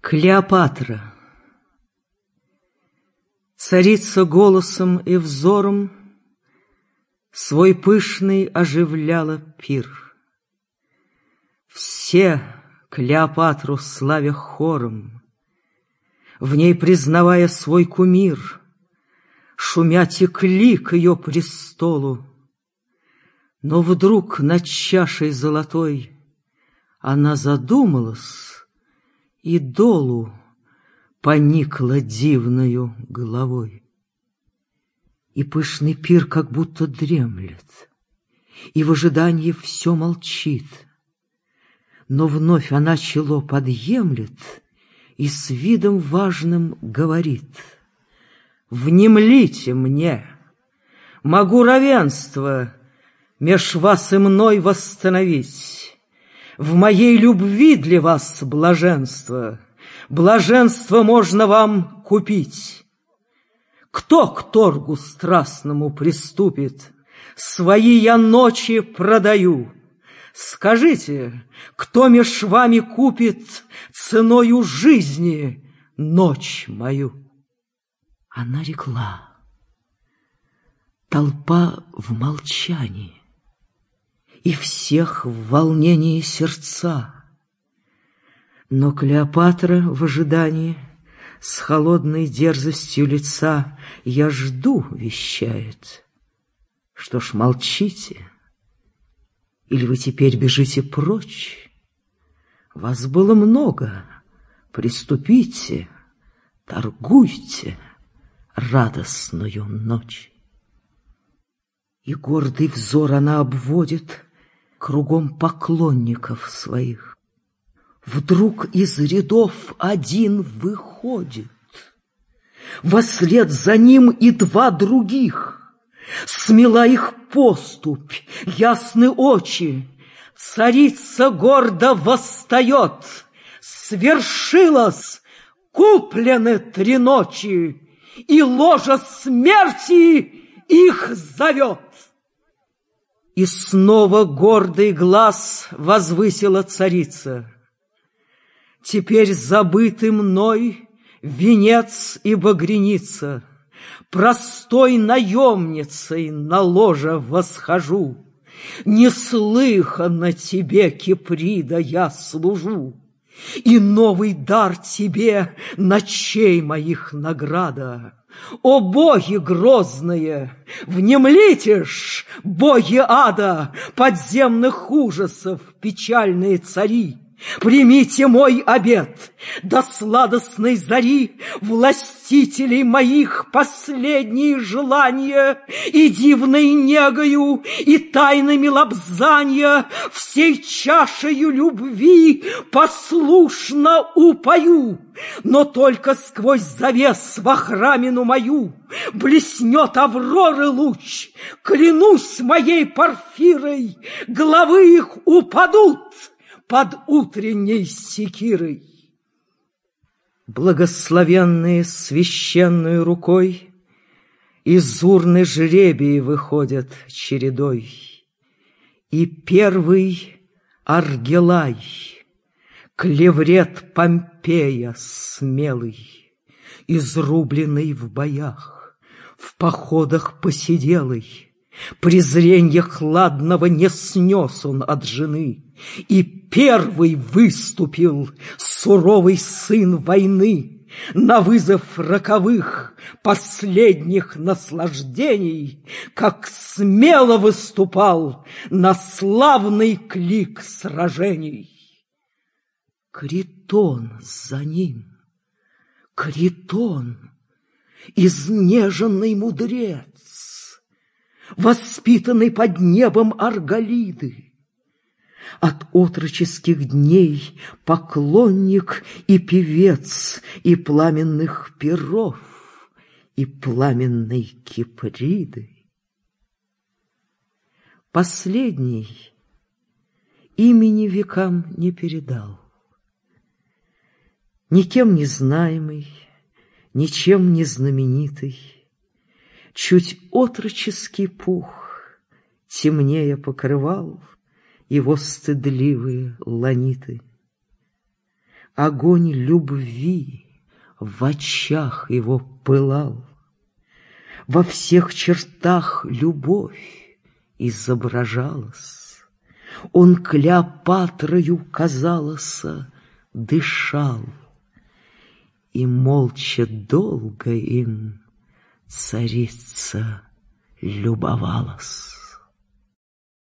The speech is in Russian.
Клеопатра. Царица голосом и взором свой пышный оживляла пир. Все Клеопатру славя хором, в ней признавая свой кумир, шумя текли к ее престолу. Но вдруг над чашей золотой она задумалась и долу поникла дивною головой. И пышный пир как будто дремлет, и в ожидании все молчит. Но вновь она чело подъемлет и с видом важным говорит: «Внемлите мне, могу равенство меж вас и мной восстановить. В моей любви для вас блаженство, блаженство можно вам купить. Кто к торгу страстному приступит, свои я ночи продаю. Скажите, кто меж вами купит ценою жизни ночь мою?» Она рекла. Толпа в молчании, и всех в волнении сердца. Но Клеопатра в ожидании с холодной дерзостью лица «Я жду» вещает. Что ж, молчите, или вы теперь бежите прочь? Вас было много, приступите, торгуйте радостную ночь. И гордый взор она обводит кругом поклонников своих. Вдруг из рядов один выходит, вослед за ним и два других. Смела их поступь, ясны очи, царица гордо восстает. Свершилось, куплены 3 ночи, и ложа смерти их зовет. И снова гордый глаз возвысила царица: «Теперь забытый мной венец и багряница, простой наемницей на ложе восхожу. Неслыханно тебе, Киприда, я служу, и новый дар тебе ночей моих награда. О боги грозные, внемлите ж, боги ада, подземных ужасов печальные цари! Примите мой обет, до сладостной зари властителей моих последние желания, и дивной негою, и тайнами лобзанья всей чашею любви послушно упою. Но только сквозь завес во храмину мою блеснет авроры луч, клянусь моей Порфирой, главы их упадут под утренней секирой». Благословенные священную рукой из урны жребии выходят чередой. И первый Аргилай, клеврет Помпея смелый, изрубленный в боях, в походах посиделый, презренья хладного не снес он от жены. И первый выступил суровый сын войны на вызов роковых последних наслаждений, как смело выступал на славный клик сражений. Критон за ним, Критон, изнеженный мудрец, воспитанный под небом Арголиды, от отроческих дней поклонник и певец и пламенных перов, и пламенной Киприды. Последний имени векам не передал, никем не знаемый, ничем не знаменитый, чуть отроческий пух темнее покрывал его стыдливые ланиты. Огонь любви в очах его пылал, во всех чертах любовь изображалась. Он Клеопатрою, казалося, дышал, и молча долго им царица любовалась.